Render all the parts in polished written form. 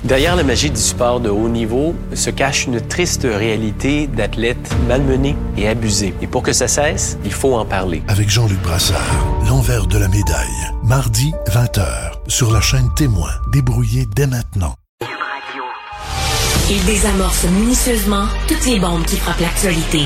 Derrière la magie du sport de haut niveau se cache une triste réalité d'athlètes malmenés et abusés. Et pour que ça cesse, il faut en parler. Avec Jean-Luc Brassard, l'envers de la médaille. Mardi, 20h, sur la chaîne Témoin. Débrouillé dès maintenant. Il désamorce minutieusement toutes les bombes qui frappent l'actualité.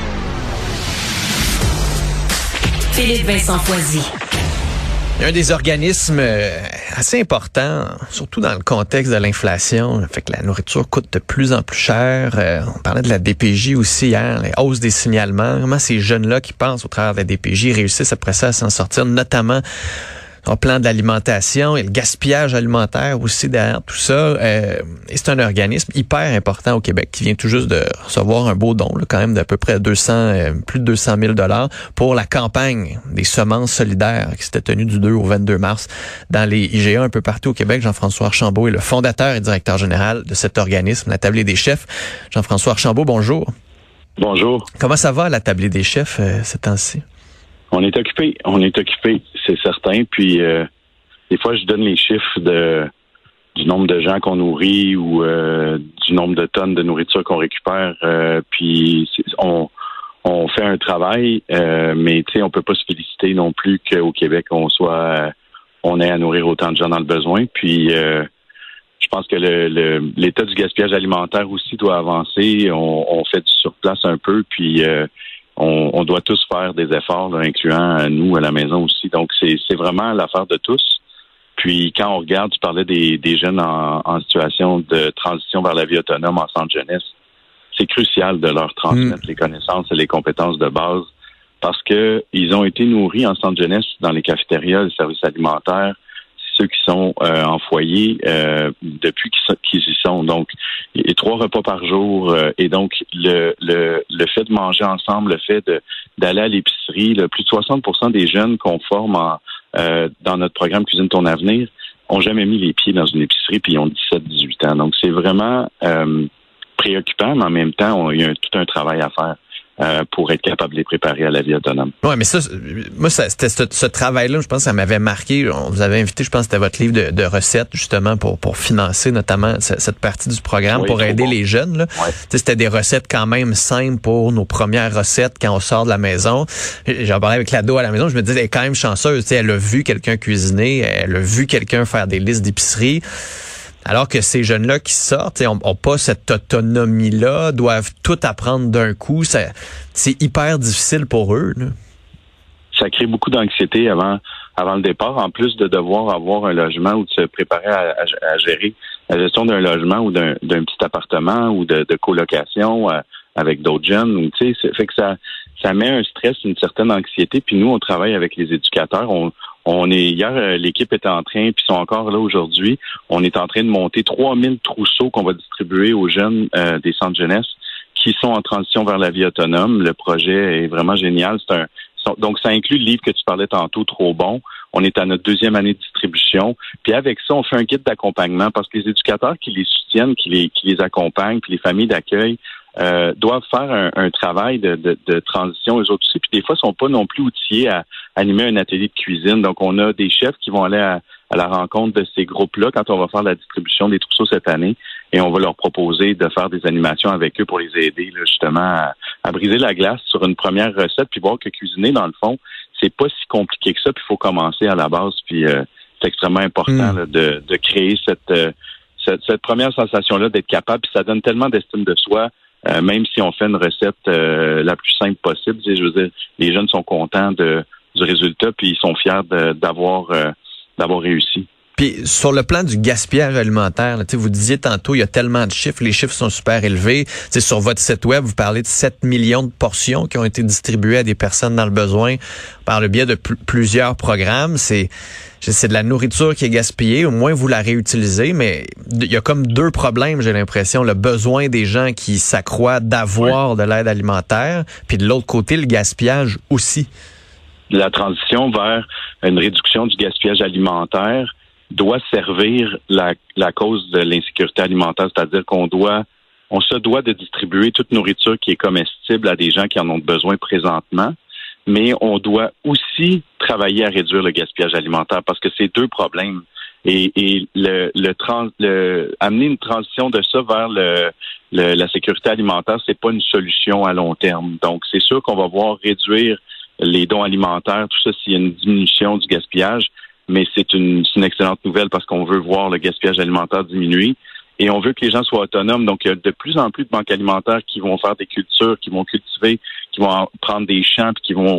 Philippe Vincent Foisy. Il y a un des organismes assez importants, surtout dans le contexte de l'inflation, fait que la nourriture coûte de plus en plus cher. On parlait de la DPJ aussi hier, les hausses des signalements. Comment ces jeunes-là qui pensent au travers de la DPJ réussissent après ça à s'en sortir, notamment au plan de l'alimentation et le gaspillage alimentaire aussi derrière tout ça. Et c'est un organisme hyper important au Québec qui vient tout juste de recevoir un beau don, là, quand même d'à peu près plus de 200 000 $ pour la campagne des semences solidaires qui s'était tenue du 2 au 22 mars dans les IGA un peu partout au Québec. Jean-François Archambault est le fondateur et directeur général de cet organisme, la Tablée des chefs. Jean-François Archambault, bonjour. Bonjour. Comment ça va, la Tablée des chefs, ces temps-ci? On est occupé, c'est certain. Puis des fois, je donne les chiffres du nombre de gens qu'on nourrit ou du nombre de tonnes de nourriture qu'on récupère. Puis on fait un travail, mais tu sais, on peut pas se féliciter non plus qu'au Québec on ait à nourrir autant de gens dans le besoin. Puis je pense que l'état du gaspillage alimentaire aussi doit avancer. On fait du surplace un peu, puis on doit tous faire des efforts, là, incluant nous à la maison aussi. Donc, c'est vraiment l'affaire de tous. Puis, quand on regarde, tu parlais des jeunes en situation de transition vers la vie autonome en centre jeunesse, c'est crucial de leur transmettre les connaissances et les compétences de base parce que ils ont été nourris en centre jeunesse dans les cafétérias, les services alimentaires, ceux qui sont en foyer depuis qu'ils y sont. Donc, et 3 repas par jour. Et donc, le fait de manger ensemble, le fait d'aller à l'épicerie, plus de 60% des jeunes qu'on forme dans notre programme Cuisine ton avenir ont jamais mis les pieds dans une épicerie puis ils ont 17-18 ans. Donc, c'est vraiment préoccupant, mais en même temps, il y a tout un travail à faire. Pour être capable de les préparer à la vie autonome. Ouais, mais c'était ce travail-là, je pense que ça m'avait marqué. On vous avait invité, je pense que c'était votre livre de recettes, justement, pour financer notamment cette partie du programme, pour aider les jeunes. Là. Ouais. C'était des recettes quand même simples pour nos premières recettes quand on sort de la maison. J'en parlais avec l'ado à la maison, je me disais, elle est quand même chanceuse. Elle a vu quelqu'un cuisiner, elle a vu quelqu'un faire des listes d'épicerie. Alors que ces jeunes-là qui sortent, ont pas cette autonomie-là, doivent tout apprendre d'un coup. C'est hyper difficile pour eux. Là. Ça crée beaucoup d'anxiété avant le départ, en plus de devoir avoir un logement ou de se préparer à gérer la gestion d'un logement ou d'un petit appartement ou de colocation avec d'autres jeunes. Tu sais, fait que ça met un stress, une certaine anxiété. Puis nous, on travaille avec les éducateurs. Hier, l'équipe était en train, puis sont encore là aujourd'hui. On est en train de monter 3000 trousseaux qu'on va distribuer aux jeunes des centres jeunesse qui sont en transition vers la vie autonome. Le projet est vraiment génial. Donc, ça inclut le livre que tu parlais tantôt, Trop bon. On est à notre 2e année de distribution. Puis avec ça, on fait un kit d'accompagnement parce que les éducateurs qui les soutiennent, qui les accompagnent, puis les familles d'accueil doivent faire un travail de transition eux autres aussi. Puis des fois, ils sont pas non plus outillés à animer un atelier de cuisine. Donc, on a des chefs qui vont aller à la rencontre de ces groupes-là quand on va faire la distribution des trousseaux cette année. Et on va leur proposer de faire des animations avec eux pour les aider là, justement à briser la glace sur une première recette, puis voir que cuisiner, dans le fond, c'est pas si compliqué que ça. Puis il faut commencer à la base. Puis c'est extrêmement important là, de créer cette première sensation-là d'être capable. Puis ça donne tellement d'estime de soi. Même si on fait une recette la plus simple possible, je veux dire, les jeunes sont contents du résultat puis ils sont fiers d'avoir réussi. Puis sur le plan du gaspillage alimentaire, là, vous disiez tantôt, il y a tellement de chiffres, les chiffres sont super élevés. Sur votre site web, vous parlez de 7 millions de portions qui ont été distribuées à des personnes dans le besoin par le biais de plusieurs programmes. C'est de la nourriture qui est gaspillée, au moins vous la réutilisez, mais il y a comme 2 problèmes, j'ai l'impression. Le besoin des gens qui s'accroît d'avoir de l'aide alimentaire, puis de l'autre côté, le gaspillage aussi. La transition vers une réduction du gaspillage alimentaire doit servir la cause de l'insécurité alimentaire, c'est-à-dire qu'on se doit de distribuer toute nourriture qui est comestible à des gens qui en ont besoin présentement, mais on doit aussi travailler à réduire le gaspillage alimentaire parce que c'est 2 problèmes Et amener une transition de ça vers la sécurité alimentaire, c'est pas une solution à long terme. Donc, c'est sûr qu'on va voir réduire les dons alimentaires, tout ça, s'il y a une diminution du gaspillage, mais c'est une excellente nouvelle parce qu'on veut voir le gaspillage alimentaire diminuer et on veut que les gens soient autonomes. Donc, il y a de plus en plus de banques alimentaires qui vont faire des cultures, qui vont cultiver, qui vont prendre des champs, puis qui vont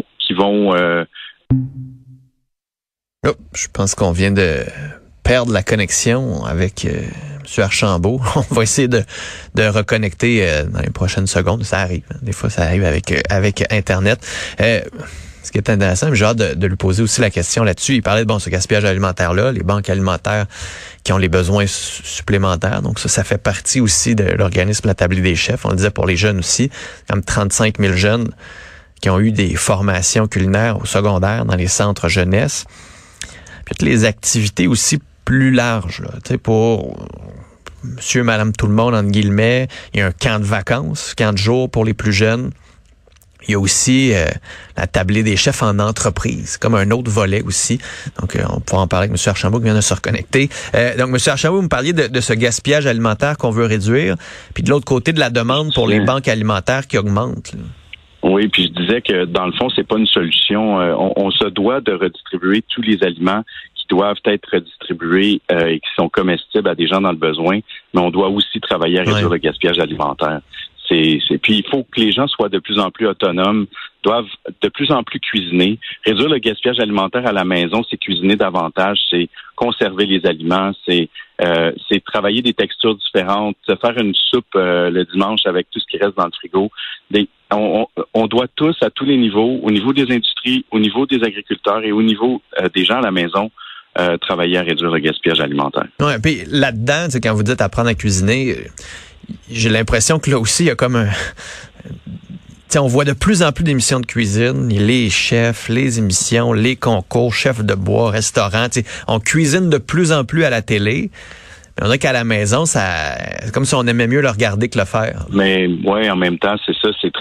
Oh, je pense qu'on vient de perdre la connexion avec M. Archambault. On va essayer de reconnecter dans les prochaines secondes. Ça arrive. Hein. Des fois, ça arrive avec Internet. Ce qui est intéressant, j'ai hâte de lui poser aussi la question là-dessus. Il parlait de ce gaspillage alimentaire-là, les banques alimentaires qui ont les besoins supplémentaires. Donc ça fait partie aussi de l'organisme La Tablée des chefs. On le disait pour les jeunes aussi, comme 35 000 jeunes qui ont eu des formations culinaires au secondaire dans les centres jeunesse. Puis toutes les activités aussi plus larges, là, tu sais, pour monsieur, madame, tout le monde, entre guillemets. Il y a un camp de vacances, camp de jour pour les plus jeunes. Il y a aussi la tablée des chefs en entreprise, comme un autre volet aussi. Donc, on pourra en parler avec M. Archambault qui vient de se reconnecter. Donc, M. Archambault, vous me parliez de ce gaspillage alimentaire qu'on veut réduire, puis de l'autre côté, de la demande pour les banques alimentaires qui augmente. Là. Oui, puis je disais que dans le fond, c'est pas une solution. On se doit de redistribuer tous les aliments qui doivent être redistribués et qui sont comestibles à des gens dans le besoin, mais on doit aussi travailler à réduire le gaspillage alimentaire. Puis il faut que les gens soient de plus en plus autonomes, doivent de plus en plus cuisiner. Réduire le gaspillage alimentaire à la maison, c'est cuisiner davantage, c'est conserver les aliments, c'est travailler des textures différentes, se faire une soupe le dimanche avec tout ce qui reste dans le frigo. On doit tous, à tous les niveaux, au niveau des industries, au niveau des agriculteurs et au niveau des gens à la maison, travailler à réduire le gaspillage alimentaire. Ouais, puis là-dedans, quand vous dites apprendre à cuisiner, j'ai l'impression que là aussi, il y a comme un... on voit de plus en plus d'émissions de cuisine, les chefs, les émissions, les concours, chefs de bois, restaurants. On cuisine de plus en plus à la télé. Mais on dirait qu'à la maison, c'est comme si on aimait mieux le regarder que le faire. Mais ouais, en même temps, c'est ça, c'est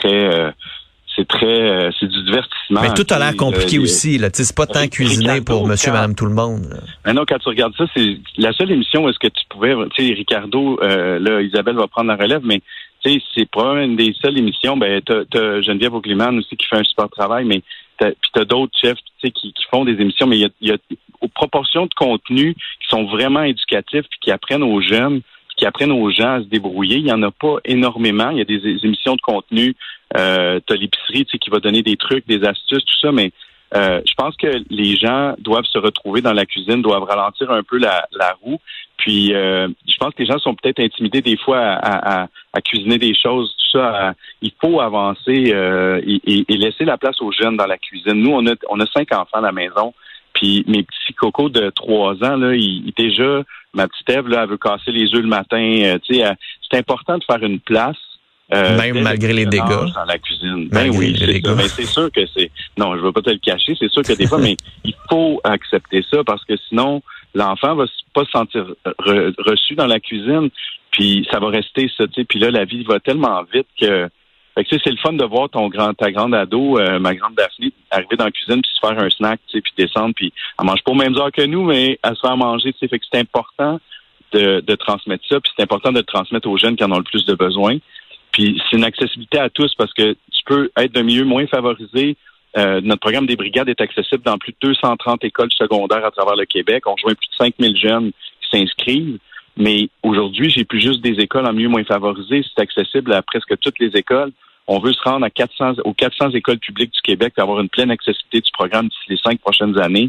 du divertissement. Mais tout a l'air compliqué aussi, là. C'est pas tant cuisiner pour monsieur, madame, tout le monde. Mais non, quand tu regardes ça, c'est la seule émission où est-ce que tu pouvais, tu sais, Ricardo, là, Isabelle va prendre la relève, mais tu sais, c'est probablement une des seules émissions. Ben, t'as Geneviève Aucliman aussi qui fait un super travail, mais t'as d'autres chefs, tu sais, qui font des émissions, mais il y a aux proportions de contenu qui sont vraiment éducatifs puis qui apprennent aux jeunes, qui apprennent aux gens à se débrouiller. Il y en a pas énormément. Il y a des émissions de contenu. T'as l'épicerie, tu sais, qui va donner des trucs, des astuces, tout ça, mais je pense que les gens doivent se retrouver dans la cuisine, doivent ralentir un peu la roue. Puis je pense que les gens sont peut-être intimidés des fois à cuisiner des choses, tout ça. Il faut avancer et laisser la place aux jeunes dans la cuisine. Nous, on a 5 enfants à la maison. Puis mes petits cocos de 3 ans, là, déjà, ma petite Ève, là, elle veut casser les œufs le matin. C'est important de faire une place. Même malgré les dégâts. Dans la cuisine. Ben oui, c'est ça. Mais c'est sûr que c'est... Non, je ne veux pas te le cacher. C'est sûr que des fois, mais il faut accepter ça parce que sinon, l'enfant va pas se sentir reçu dans la cuisine. Puis ça va rester ça, tu sais. Puis là, la vie va tellement vite que... Fait que, c'est le fun de voir ta grande ado, ma grande Daphné, arriver dans la cuisine puis se faire un snack, tu sais, puis descendre, puis elle mange pas aux mêmes heures que nous, mais elle se fait manger, tu sais. Fait que c'est important de transmettre ça, puis c'est important de le transmettre aux jeunes qui en ont le plus de besoin. Puis c'est une accessibilité à tous parce que tu peux être d'un milieu moins favorisé. Notre programme des brigades est accessible dans plus de 230 écoles secondaires à travers le Québec. On rejoint plus de 5000 jeunes qui s'inscrivent. Mais aujourd'hui, j'ai plus juste des écoles en milieu moins favorisé. C'est accessible à presque toutes les écoles. On veut se rendre aux 400 écoles publiques du Québec pour avoir une pleine accessibilité du programme d'ici les 5 prochaines années.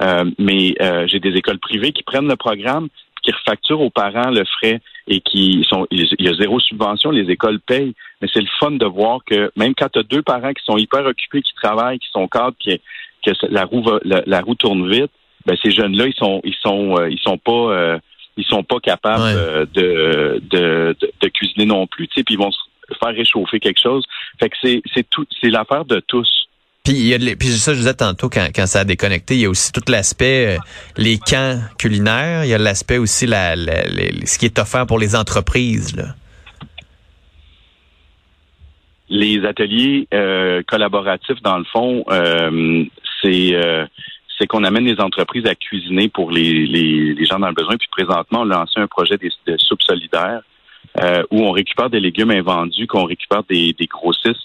Mais j'ai des écoles privées qui prennent le programme, qui refacturent aux parents le frais et il y a 0 subvention, les écoles payent. Mais c'est le fun de voir que même quand tu as 2 parents qui sont hyper occupés, qui travaillent, qui sont cadres, que la roue tourne vite, ben ces jeunes-là, ils sont pas capables de cuisiner non plus, tu sais, puis ils vont se faire réchauffer quelque chose. Fait que c'est l'affaire de tous. Puis puis ça, je disais tantôt quand ça a déconnecté, il y a aussi tout l'aspect les camps culinaires, il y a l'aspect aussi ce qui est offert pour les entreprises là. Les ateliers collaboratifs, dans le fond, c'est qu'on amène les entreprises à cuisiner pour les gens dans le besoin. Puis présentement, on a lancé un projet de soupe solidaire où on récupère des légumes invendus, qu'on récupère des grossistes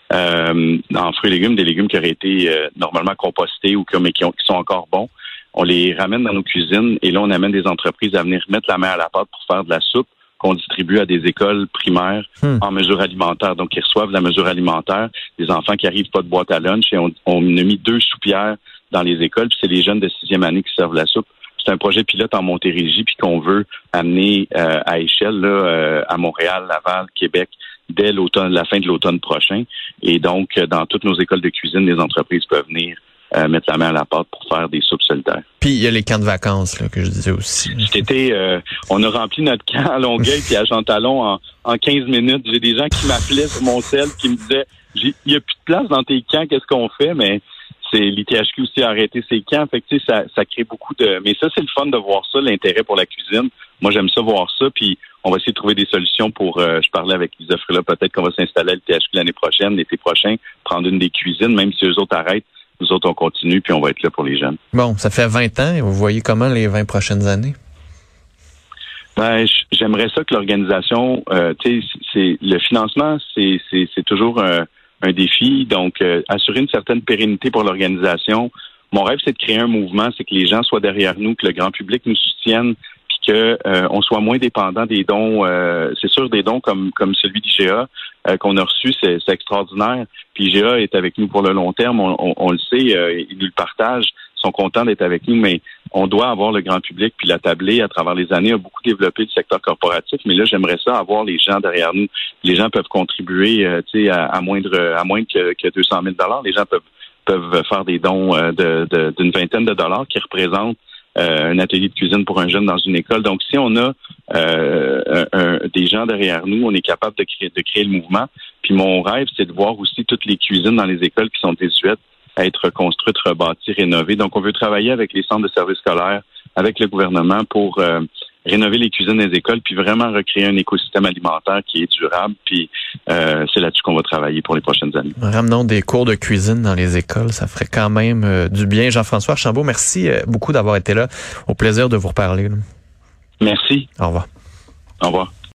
en fruits et légumes, des légumes qui auraient été normalement compostés ou qui sont encore bons. On les ramène dans nos cuisines et là, on amène des entreprises à venir mettre la main à la pâte pour faire de la soupe qu'on distribue à des écoles primaires en mesure alimentaire. Donc, ils reçoivent la mesure alimentaire, des enfants qui arrivent pas de boîte à lunch et on a mis 2 soupières dans les écoles, puis c'est les jeunes de 6e année qui servent la soupe. C'est un projet pilote en Montérégie, puis qu'on veut amener à échelle là, à Montréal, Laval, Québec, dès la fin de l'automne prochain. Et donc, dans toutes nos écoles de cuisine, les entreprises peuvent venir mettre la main à la pâte pour faire des soupes solidaires. Puis il y a les camps de vacances là, que je disais aussi. Cet été, on a rempli notre camp à Longueuil puis à Jean-Talon en 15 minutes. J'ai des gens qui m'appelaient sur mon cell qui me disaient « Il n'y a plus de place dans tes camps, qu'est-ce qu'on fait? » Mais c'est l'ITHQ aussi a arrêté ses camps. Fait que, tu sais, ça crée beaucoup de... Mais ça, c'est le fun de voir ça, l'intérêt pour la cuisine. Moi, j'aime ça voir ça, puis on va essayer de trouver des solutions pour... je parlais avec Lisa Frula, peut-être qu'on va s'installer à l'ITHQ l'année prochaine, l'été prochain, prendre une des cuisines, même si eux autres arrêtent. Nous autres, on continue, puis on va être là pour les jeunes. Bon, ça fait 20 ans, et vous voyez comment les 20 prochaines années? Ben, j'aimerais ça que l'organisation, tu sais, le financement, c'est toujours un défi. Donc, assurer une certaine pérennité pour l'organisation. Mon rêve, c'est de créer un mouvement, c'est que les gens soient derrière nous, que le grand public nous soutienne, puis que on soit moins dépendant des dons. C'est sûr, des dons comme celui d'IGA qu'on a reçu, c'est extraordinaire. Puis IGA est avec nous pour le long terme, on le sait, ils nous le partagent, ils sont contents d'être avec nous, mais on doit avoir le grand public, puis la tablée à travers les années a beaucoup développé le secteur corporatif, mais là, j'aimerais ça avoir les gens derrière nous. Les gens peuvent contribuer, tu sais, à moins que 200 000 $. Les gens peuvent faire des dons d'une vingtaine de dollars qui représentent un atelier de cuisine pour un jeune dans une école. Donc, si on a des gens derrière nous, on est capable de créer le mouvement. Puis mon rêve, c'est de voir aussi toutes les cuisines dans les écoles qui sont désuètes à être reconstruites, rebâties, rénovées. Donc, on veut travailler avec les centres de services scolaires, avec le gouvernement pour rénover les cuisines des écoles, puis vraiment recréer un écosystème alimentaire qui est durable. Puis c'est là-dessus qu'on va travailler pour les prochaines années. Ramenons des cours de cuisine dans les écoles, ça ferait quand même du bien. Jean-François Archambault, merci beaucoup d'avoir été là. Au plaisir de vous reparler. Merci. Au revoir. Au revoir.